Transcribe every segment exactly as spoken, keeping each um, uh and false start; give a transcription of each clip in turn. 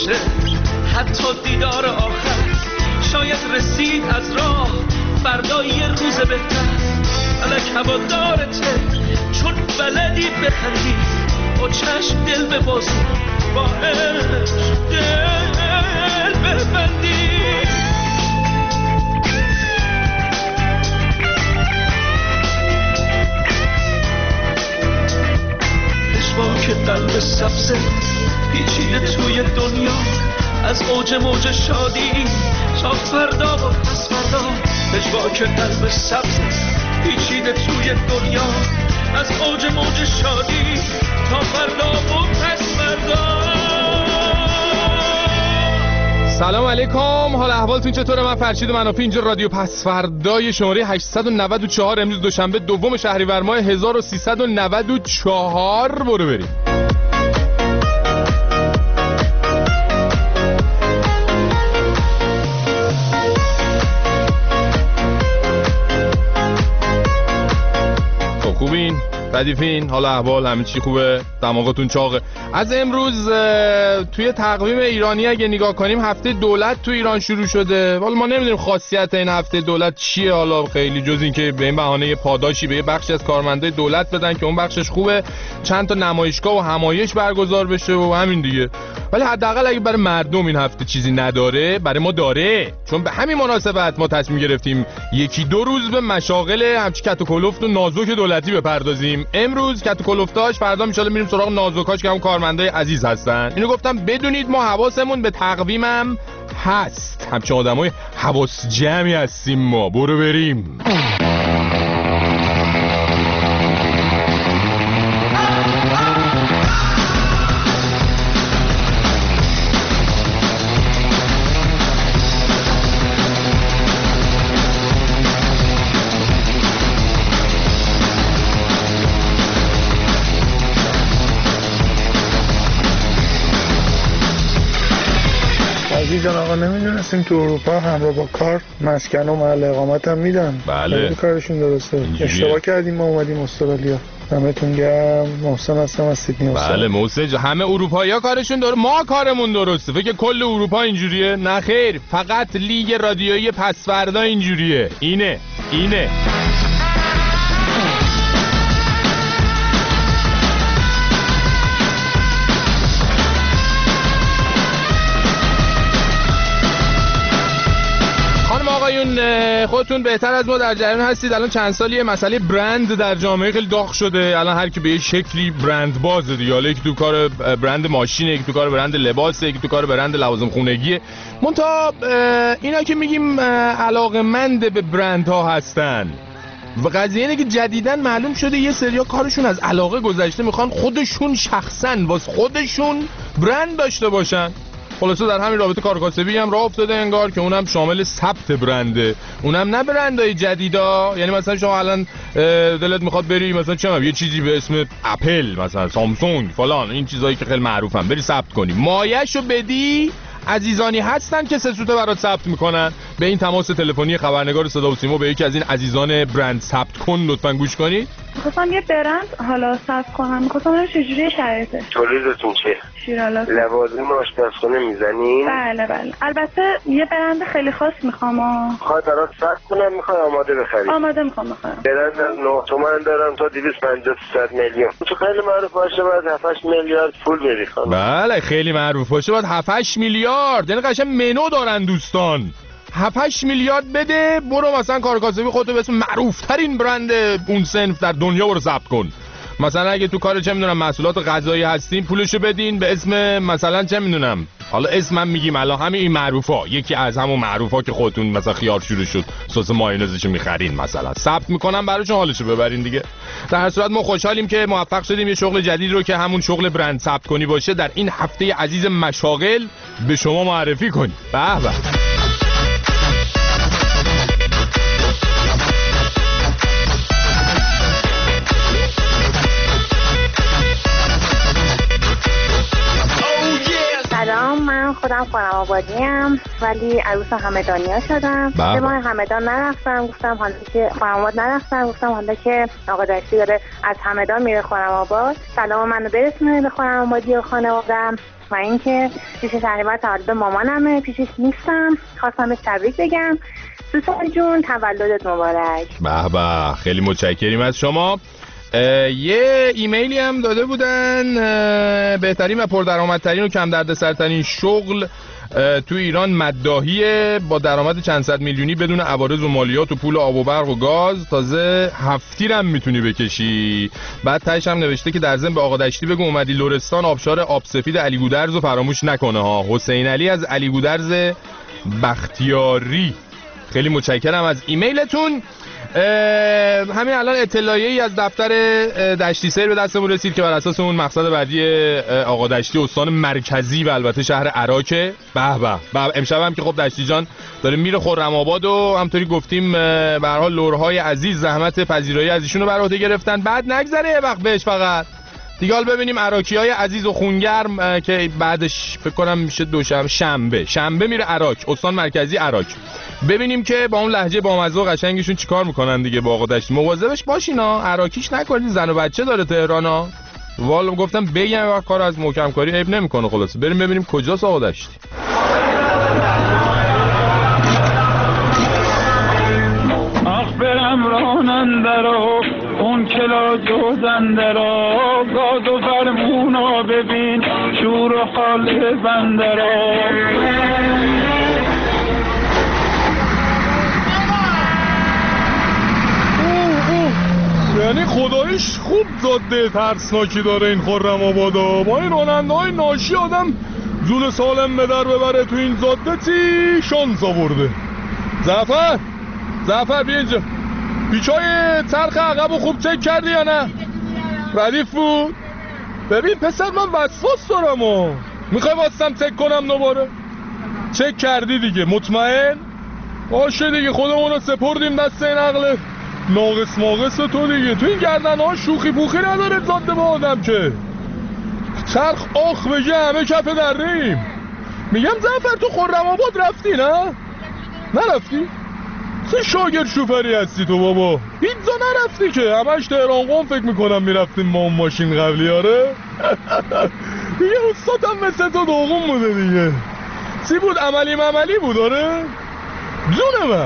باشه حتی دیدار آخر، شاید رسید از راه فردا یه روز بهتر. الک هوادارته چون بلدی بخندی، با چشم دل ببازی، با عشق دل ببندی. که قلب سبزه پیچیده توی دنیا، از اوج موج شادی تا فردا و پس فردا. پژواک قلب سبزه پیچیده توی دنیا، از اوج موج شادی تا فردا و پس فردا. سلام علیکم، حال احوالتون چطوره؟ من فرشید منافی، اینجا رادیو پس فردای شماره هشتصد و نود و چهار، امروز دوشنبه دوم شهریور ماه هزار و سیصد و نود و چهار. برو بریم. خوبین؟ ردیفین؟ حالا احوال همین چی خوبه؟ دماغتون چاقه؟ از امروز توی تقویم ایرانی اگه نگاه کنیم هفته دولت تو ایران شروع شده. حالا ما نمیدونیم خاصیت این هفته دولت چیه، حالا خیلی جز این که به این بهانه پاداشی به یه بخشی از کارمندای دولت بدن که اون بخشش خوبه، چند تا نمایشگاه و همایش برگزار بشه و همین دیگه. ولی حداقل اگه برای مردم این هفته چیزی نداره، برای ما داره. چون به همین مناسبت ما تصمیم گرفتیم یکی دو روز به مشاغل همچی کت و کلفت و نازک دولتی بپردازیم. امروز کت و کلفتاش، فردا ان شاءالله میریم سراغ نازکاش که هم کارمندای عزیز هستن. اینو گفتم بدونید ما حواسمون به تقویمم هست، همچین آدمای حواس جمعی هستیم ما. برو بریم. جان آقا نمیدونستیم تو اروپا همراه با کار مسکن و محل اقامت هم میدن. بله کارشون درسته. اشتباه کردیم ما اومدیم استرالیا. دمتون گرم. محسن هستم از سیدنی. بله محسن جان، همه اروپایی‌ها کارشون درسته، ما کارمون درسته. فکر کل اروپا اینجوریه؟ نه خیر، فقط لیگ رادیویی پس فردا اینجوریه. اینه اینه خودتون بهتر از ما در جریان هستید. الان چند سالیه مسئله برند در جامعه خیلی داغ شده. الان هر کی به یه شکلی برند بازه دیگه. حالا یکی تو کار برند ماشینه، یکی تو کار برند لباسه، یکی تو کار برند لوازم خونگیه. منتها اینا که میگیم علاقه‌مند به برندها هستن و قضیه اینه که جدیداً معلوم شده یه سریا کارشون از علاقه گذشته، میخوان خودشون شخصاً واسه خودشون برند داشته باشن. خلاصه در همین رابطه کارکاسبی هم راه افتاده انگار که اونم شامل ثبت برنده، اونم نه برندهای جدیدا. یعنی مثلا شما الان دلت میخواد بری مثلا چه یه چیزی به اسم اپل، مثلا سامسونگ فلان، این چیزایی که خیلی معروفن، بری ثبت کنی، مایه‌شو بدی، عزیزانی هستن که سه سوته برات ثبت میکنن. به این تماس تلفنی خبرنگار صدا و سیما به یکی از این عزیزان برند ثبت کن لطفاً گوش کنید. می‌خواستم یه برند حالا ثبت کنم، می‌خواستم ببینم چجوری شرایطه. تولیدتون چیه؟ شیرالات. لوازم آشپزخونه میزنین؟ بله بله. البته یه برند خیلی خاص میخوام. میخواد برات ثبت کنم، میخواد آماده بخری؟ آماده میخوام بخرم. برند از نه تومن دارم تا دویست و پنجاه تا صد میلیون. تو خیلی معروف باشه باید هفت هشت میلیارد پول بدی خانم. بله خیلی معروف باشه باید هفت هشت میلیارد. یعنی قشنگ منو دارن دوستان. هفت هشت میلیارد بده، برو مثلا کارکاسبی خودتو به اسم معروف ترین برند اون صنف در دنیا برو ثبت کن. مثلا اگه تو کار چه میدونم محصولات غذایی هستین، پولشو بدین به اسم مثلا چه میدونم، حالا اسمم میگیم الان همین این معروفا، یکی از همون معروفا که خودتون مثلا خیار شروع شد سس مایونزشو میخرین مثلا ثبت میکنم براشون، حالشو ببرین دیگه. در هر صورت ما خوشحالیم که موفق شدیم یه شغل جدید رو که همون شغل برند ثبت کنی باشه در این هفته عزیز مشاغل به شما معرفی کنیم. به به. سلام، من من خودم خانم آبادیم ولی عروس همدانیا شدم. بله. به ما همدان نرفتم، گفتم حالا که خانم آباد نرفتم، گفتم حالا که آقا دشتی داره از همدان میره خانم آباد سلام منو برسونه به خانم آبادی و خانواده‌ام و اینکه پیش تقریبا تولد مامانمه، پیشش نیستم، خواستم به تبریک بگم. سوسن جون تولدت مبارک. به به، خیلی متشکریم از شما. یه ایمیلی هم داده بودن، بهترین و پردرآمدترین و کم دردسرترین شغل تو ایران مداحیه با درآمد چند صد میلیونی بدون عوارض و مالیات و پول آب و برق و گاز، تازه هفتیر هم میتونی بکشی. بعد تهش هم نوشته که در ضمن به آقا دشتی بگو اومدی لرستان آبشار آب سفید علی گودرز رو فراموش نکنه ها. حسین علی از علی گودرز بختیاری. خیلی متشکرم از ایمیلتون. همین الان اطلاعیه‌ای از دفتر دشتی سیر به دستمون رسید که بر اساس اون مقصد بعدی آقا دشتی استان مرکزی و البته شهر عراقه. به به به، امشب هم که خب دشتی جان داره میره خرم آباد و همطوری گفتیم به هر حال لورهای عزیز زحمت پذیرایی از ایشونو بر عهده گرفتن. بعد نگذره یه وقت بهش فقط دیگه. حال ببینیم عراقی‌های عزیز و خونگرم که بعدش فکر کنم میشه دوشنبه شنبه شنبه میره عراق، استان مرکزی عراق. ببینیم که با اون لهجه بامزه و قشنگشون چیکار میکنن دیگه با آقا دشتی. مواظبش باشینا، عراقیش نکنید، زن و بچه داره تهرانا. والا گفتم بگم وقت کار از محکم کاری عیب نمیکنه. خلاص بریم ببینیم کجاست آقا دشتی. آخ برم راننده رو اون کلا جوزنده رو گاز و فرمونا ببین شور و حال بنده رو. یعنی خدایش خوب زاده ترسناکی داره این خرم آبادا. با این راننده های ناشی آدم جون سالم به در ببره تو این زاده تی شانس آورده. زعفر زعفر بیا اینجا، پیچای چرخ عقب رو خوب چک کردی یا نه؟ ردیف بود؟ ببین پسر من وسواس دارم و میخوای واسم چک کنم دوباره؟ چک کردی دیگه مطمئن؟ باشه دیگه خودمون رو سپردیم دست این عقل ناقص ماقص تو دیگه. تو این گردن ها شوخی پوخی نداره زاده با آدم که چرخ آخ بگه همه کف دریم. میگم زعفر تو خرم آباد رفتی نه؟ نرفتی؟ چه شاگرد شوفری هستی تو بابا؟ پیتزا نرفتی که همش تهران قم فکر میکنم میرفتیم با اون ماشین قبلی. آره دیگه استادم مثل تو دوغم بوده دیگه. چی بود عملی مملی بود؟ آره جون من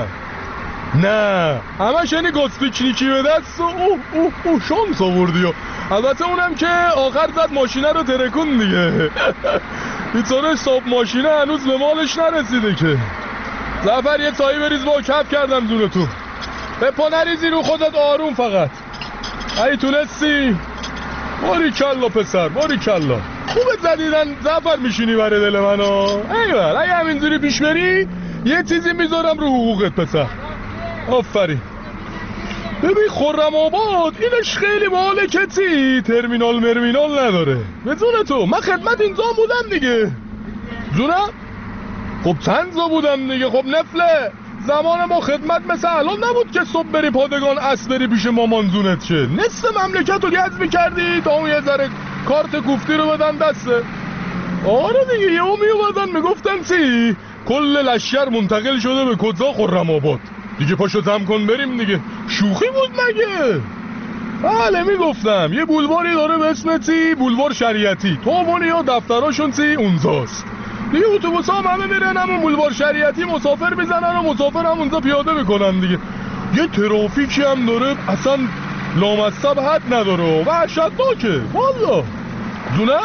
نه همش یعنی گاز پیکنیکی به دست و اوه اوه اوه شانس آوردی. البته اونم که آخر زد ماشینه رو ترکون دیگه. بیچاره صاحب ماشینه هنوز به مالش نرسیده که. زعفر یه تایی بریز با کف کردم زونه تو. به پا نریزی رو خودت آروم فقط. ای تونستی؟ باریکلا پسر باریکلا. خوبت زدیدن زعفر میشینی برای دل منو. ایول اگه همینجوری پیش بری یه چیزی میذارم رو حقوقت پسر. آفرین. ببین خرم آباد اینش خیلی باحاله کتی ترمینال مرمینال نداره. بدون تو من خدمت اینجا بودم دیگه. جونم؟ خب چند زا بودم دیگه. خب نفله زمان ما خدمت مثل الان نبود که صبح بری پادگان اصل بری پیش مامان زونت شه. نصف مملکت رو گز میکردی تا اون یه ذره کارت کوفتی رو بدن دسته. آره دیگه یه او میومدن میگفتن چی؟ کل لشکر منتقل شده به کجا؟ خرم آباد. دیگه پاشو دم کن بریم دیگه. شوخی بود مگه؟ بله میگفتم یه بولواری داره به اسم چی؟ بولوار شریعتی. تو اونی ها دفتراشون چی؟ اونجاست دیگه. اتوبوس ها همه میرن همون بولوار شریعتی مسافر میزنن و مسافر هم اونجا پیاده میکنن دیگه. یه ترافیکی هم داره اصلا لامصب حد نداره و وحشتناکه والا. جونم؟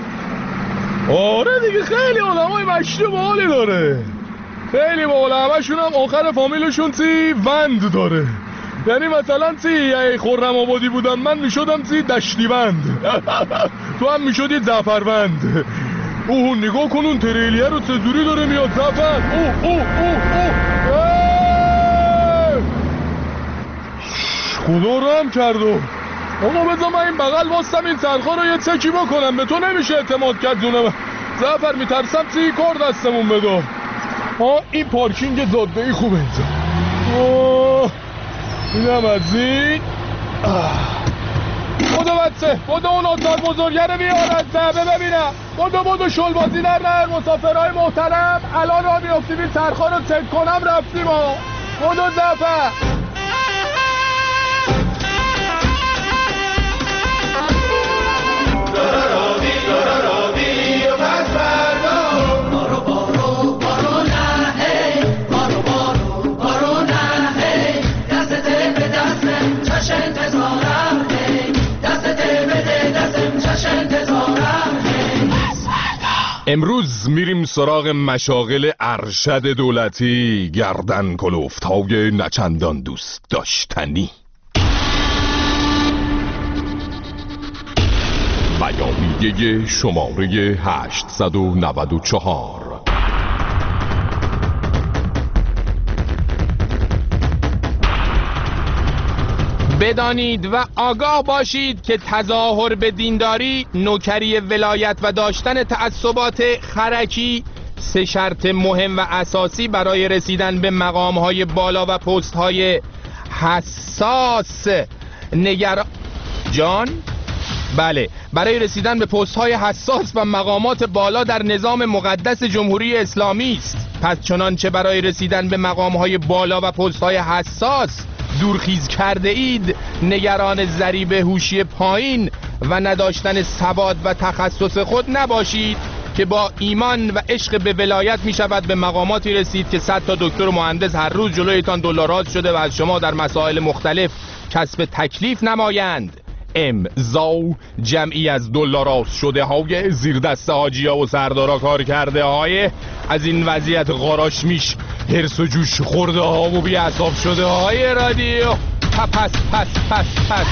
آره دیگه خیلی آدمای مشتی و حالی داره. خیلی بالا همشون هم آخر فامیلشون چی؟ وند داره. یعنی مثلا چی؟ ای خرم آبادی بودم من میشدم چی؟ دشتی وند. تو هم میشدی زعفروند. اوه نگاه کن اون تریلیه رو چجوری داره میاد زعفر. اوه اوه اوه اوه خدا رو هم کردو. آقا بذار من این بغل واستم این چرخا رو یه چکی بکنم. به تو نمیشه اعتماد کرد جونم زعفر. میترسم چی؟ کار دستمون بده. ها این پارکینگ زاده ای خوبه اینجا. اوه اینم از این. بودو بچه بودو اون اتاق بزرگه رو بیار از جعبه ببینم. بودو بودو شلبازی در نه. مسافرهای محترم الان را میافتیم این چرخا رو چک کنم رفتیم ها. بودو زفر امروز میریم سراغ مشاغل ارشد دولتی، گردن کلفت‌های نچندان دوست داشتنی. بیانیه شماره هشتصد و نود و چهار. بدانید و آگاه باشید که تظاهر به دینداری، نوکری ولایت و داشتن تعصبات خرکی سه شرط مهم و اساسی برای رسیدن به مقام‌های بالا و پست‌های حساس نگر جان بله برای رسیدن به پست‌های حساس و مقامات بالا در نظام مقدس جمهوری اسلامی است. پس چنانچه برای رسیدن به مقام‌های بالا و پست‌های حساس دورخیز کرده اید، نگران ضریب هوشی پایین و نداشتن ثبات و تخصص خود نباشید که با ایمان و عشق به ولایت می شود به مقاماتی رسید که صد تا دکتر و مهندس هر روز جلویتان دلاراز شده و از شما در مسائل مختلف کسب تکلیف نمایند. امضا جمعی از دلاراز شده های زیر دست حاجیا و سردارا کار کرده های از این وضعیت غاراش میش هرس و جوش خورده ها و بی اعصاب شده های رادیو پس پس پس پس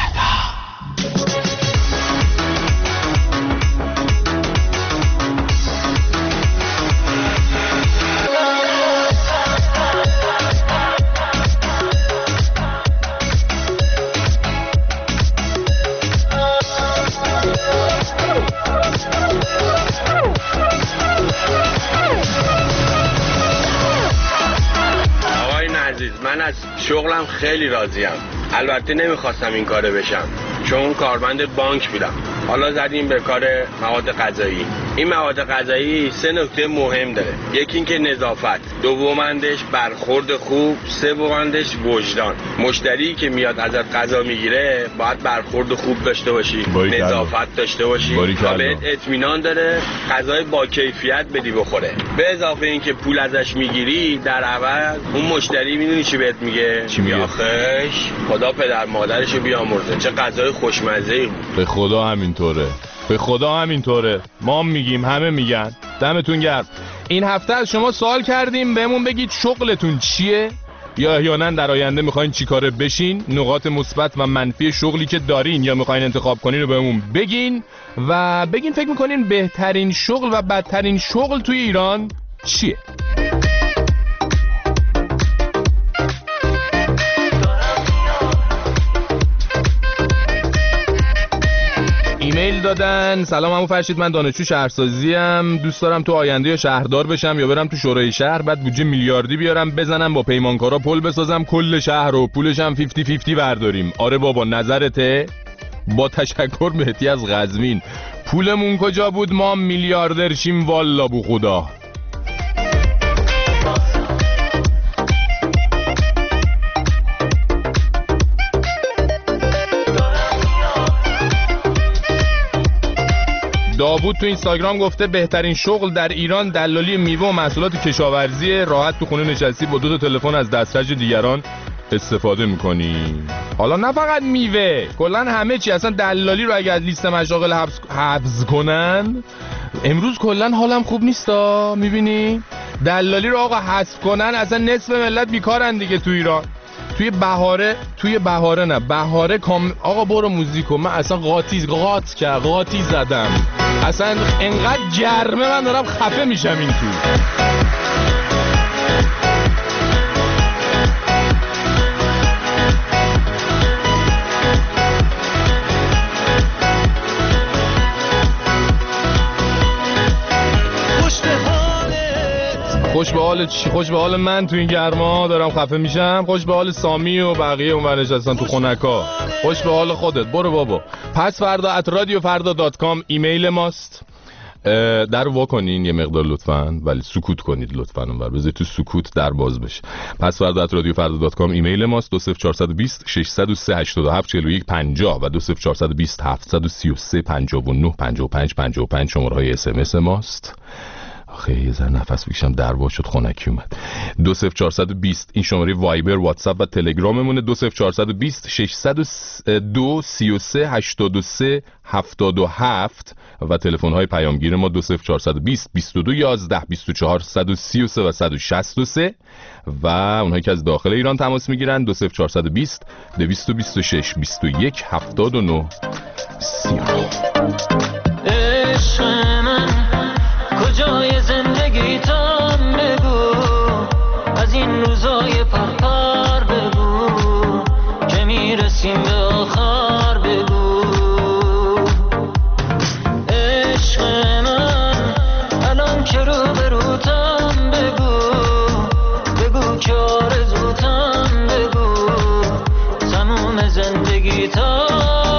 من از شغلم خیلی راضیم. البته نمیخواستم این کاره بشم چون کارمند بانک بودم. حالا زدیم به کار مواد غذایی. این مواد غذایی سه نکته مهم داره. یکی اینکه نظافت، دومندش برخورد خوب، سومندش وجدان. مشتری که میاد ازت غذا میگیره باید برخورد خوب داشته باشی، نظافت داشته باشی تا بهت اطمینان داره غذای با کیفیت بدی بخوره. به اضافه اینکه پول ازش میگیری در عوض اون مشتری میدونی چی بهت میگه؟ چی میگه؟ آخش خدا پدر مادرشو بیامرزه چه غذای خوشمزه‌ای بود. به خدا همینطوره، به خدا همینطوره. ما میگیم همه میگن. دمتون گرم. این هفته از شما سوال کردیم بهمون بگید شغلتون چیه یا احیانا در آینده میخواین چی کاره بشین، نقاط مثبت و منفی شغلی که دارین یا میخواین انتخاب کنین رو بهمون بگین و بگین فکر میکنین بهترین شغل و بدترین شغل توی ایران چیه. ایمیل دادن: سلام عمو فرشید، من دانشجو شهرسازی ام، دوست دارم تو آینده یا شهردار بشم یا برم تو شورای شهر، بعد بودجه میلیاردی بیارم بزنم با پیمانکارا پل بسازم کل شهر رو پولش هم پنجاه پنجاه برداریم. آره بابا نظرته؟ با تشکر مهدی از قزوین. پولمون کجا بود ما میلیاردر شیم والا بو خدا. داوود تو اینستاگرام گفته بهترین شغل در ایران دلالی میوه و محصولات کشاورزی، راحت تو خونه نشستی با دو تا تلفن از دسترس دیگران استفاده میکنی. حالا نه فقط میوه، کلا همه چی. اصلا دلالی رو اگه از لیست مشاغل حفظ, حفظ کنن امروز کلا حالم خوب نیستا. میبینی دلالی رو آقا حذف کنن اصلا نصف ملت بیکارن دیگه تو ایران. توی بهاره توی بهاره نه بهاره کام آقا برو موزیکو. من اصلا قاطی قاط که قاطی زدم اصلا انقدر گرمه من دارم خفه میشم این تو. خوش به حال چی؟ خوش به حال من تو این گرما دارم خفه میشم. خوش به حال سامی و بقیه اونور نشستن تو خونکا. خوش به حال خودت. برو بابا. پس فردا ات رادیو فردا دات کام ایمیل ماست. در وا کنین یه مقدار لطفاً، ولی سکوت کنید لطفاً، اونور بذارید تو سکوت در باز بشه. پس فردا ات رادیو فردا دات کام ایمیل ماست. دو صفر چهار دو صفر شش صفر سه هشت هفت چهار یک پنجاه و دو صفر چهار دو صفر هفت سه سه پنجاه و نه پنجاه و پنج پنجاه و پنج شماره‌های اس ام اس ماست. آخه یه ذره نفس بکشم در وا شد خنکی اومد. دو صفر چهار دو صفر این شماره وایبر، واتساپ و تلگراممونه. دو صفر چهار دو صفر شش صفر دو سه سه هشتاد و سه هفتاد و هفت و تلفن های پیامگیر ما دو صفر چهار دو صفر بیست و دو یازده بیست و چهار صد و سی و سه و صد و شصت و سه و اونهایی که از داخل ایران تماس میگیرن دو صفر چهار دو صفر دویست و بیست و شش بیست و یک هفتاد و نه سی و نه. عشق من کجای زندگی تام بگو، از این روزای پرپر بگو که میرسیم به آخر بگو. عشق من الان که رو به روتم بگو، بگو که آرزوتم بگو تموم زندگی تام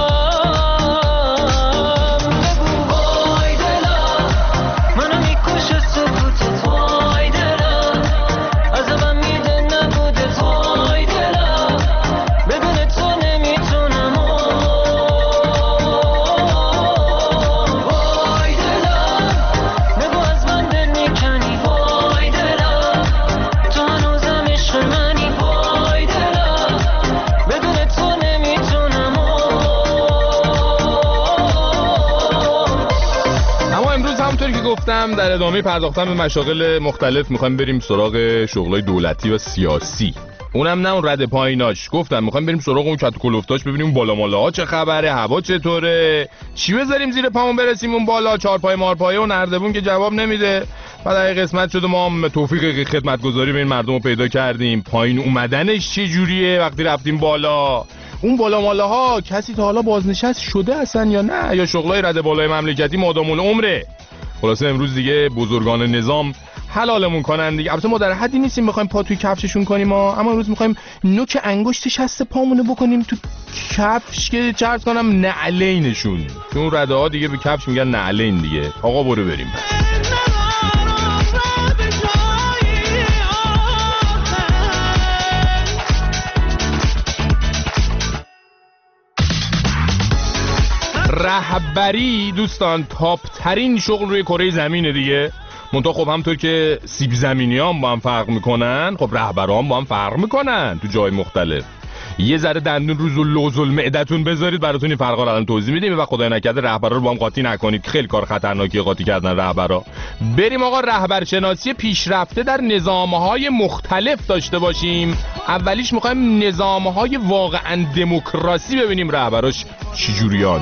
در ادامه پرداختن به مشاغل مختلف میخوایم بریم سراغ شغلای دولتی و سیاسی. اونم نه اون رد پاییناش، گفتم میخوایم بریم سراغ اون کت کلفتاش، ببینیم بالا مالا ها چه خبره، هوا چطوره، چی بذاریم زیر پامون برسیم اون بالا. چارپای مارپایه و نردبون که جواب نمیده. بعد اگه قسمت شده ما هم توفیق خدمتگزاری به این مردم رو پیدا کردیم. پایین اومدنش چه جوریه وقتی رفتیم بالا؟ اون بالا مالا ها کسی تا حالا بازنشست شده اصلا یا نه؟ یا شغلای رد بالای مملکتی مادام العمره؟ خلاصه امروز دیگه بزرگان نظام حلالمون کنن دیگه. البته ما در حدی نیستیم بخوایم پا توی کفششون کنیم ما، اما امروز میخوایم نوک انگشت شست پامونو بکنیم تو کفش که چرت کنم نعلینشون. چون رده ها دیگه به کفش میگن نعلین دیگه. آقا برو بریم. رهبری دوستان تاپ ترین شغل روی کره زمینه دیگه. منتها خب همونطور که سیب زمینی هم با هم فرق میکنن، خب رهبرا هم با هم فرق میکنن تو جای مختلف. یه ذره دندون روز و لوز المعدتون بذارید براتون این فرقا رو الان توضیح میدیم و خدای نکرده رهبرا رو با هم قاطی نکنید. خیلی کار خطرناکیه قاطی کردن رهبرا. بریم آقا رهبرشناسی پیشرفته در نظام‌های مختلف داشته باشیم. اولیش می‌خوایم نظام‌های واقعاً دموکراسی ببینیم رهبراش چجوریان.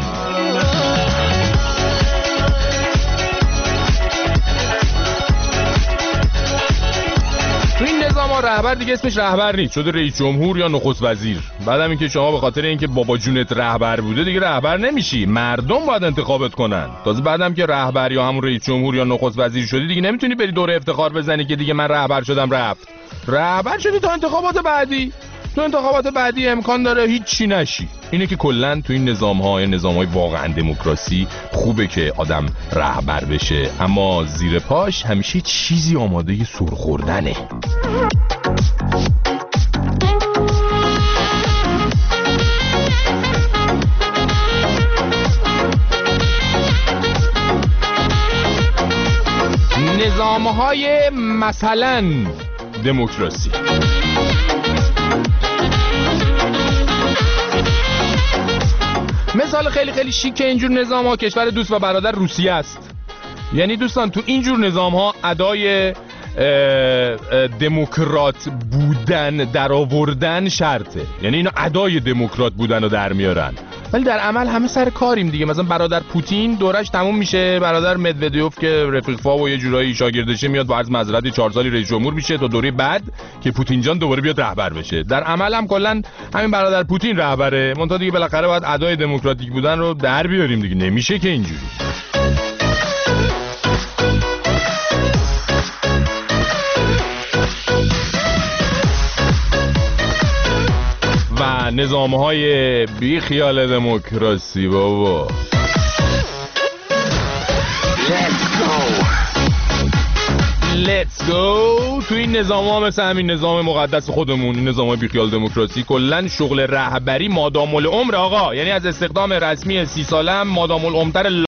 تو این نظام ها رهبر دیگه اسمش رهبر نیست، شده رئیس جمهور یا نخست وزیر. بعدم اینکه شما به خاطر اینکه بابا جونت رهبر بوده دیگه رهبر نمیشی، مردم باید انتخابت کنن. تازه بعدم که رهبر یا همون رئیس جمهور یا نخست وزیر شدی دیگه نمیتونی بری دوره افتخار بزنی که دیگه من رهبر شدم. رفت رهبر شدی تا انتخابات بعدی. تو انتخابات بعدی امکان داره هیچی نشی. اینه که کلا تو این نظام‌های نظام‌های واقعا دموکراسی خوبه که آدم رهبر بشه، اما زیر پاش همیشه چیزی آماده سر خوردنه. نظام‌های مثلا دموکراسی. مثال خیلی خیلی شیک اینجور نظام ها کشور دوست و برادر روسیه است. یعنی دوستان تو اینجور نظام ها ادای دموکرات بودن در آوردن شرطه، یعنی اینا ادای دموکرات بودن رو در میارن، ولی در عمل همه سر کاریم دیگه. مثلا برادر پوتین دورش تموم میشه، برادر مدودیوف که رفیق‌فا و یه جورایی شاگردشه میاد با عرض معذرت چهار سالی رئیس جمهور میشه تا دوره بعد که پوتین جان دوباره بیاد رهبر بشه. در عمل هم کلا همین برادر پوتین رهبره، منتها دیگه بالاخره باید ادای دموکراتیک بودن رو در بیاریم دیگه، نمیشه که اینجوری. نظامهای بی خیال دموکراسی بابا. Let's go. تو این نظام ها مثل همین نظام مقدس خودمون، این نظام های بیخیال دموکراسی، کلن شغل رهبری مادام العمر آقا، یعنی از استخدام رسمی سی ساله هم مادام العمر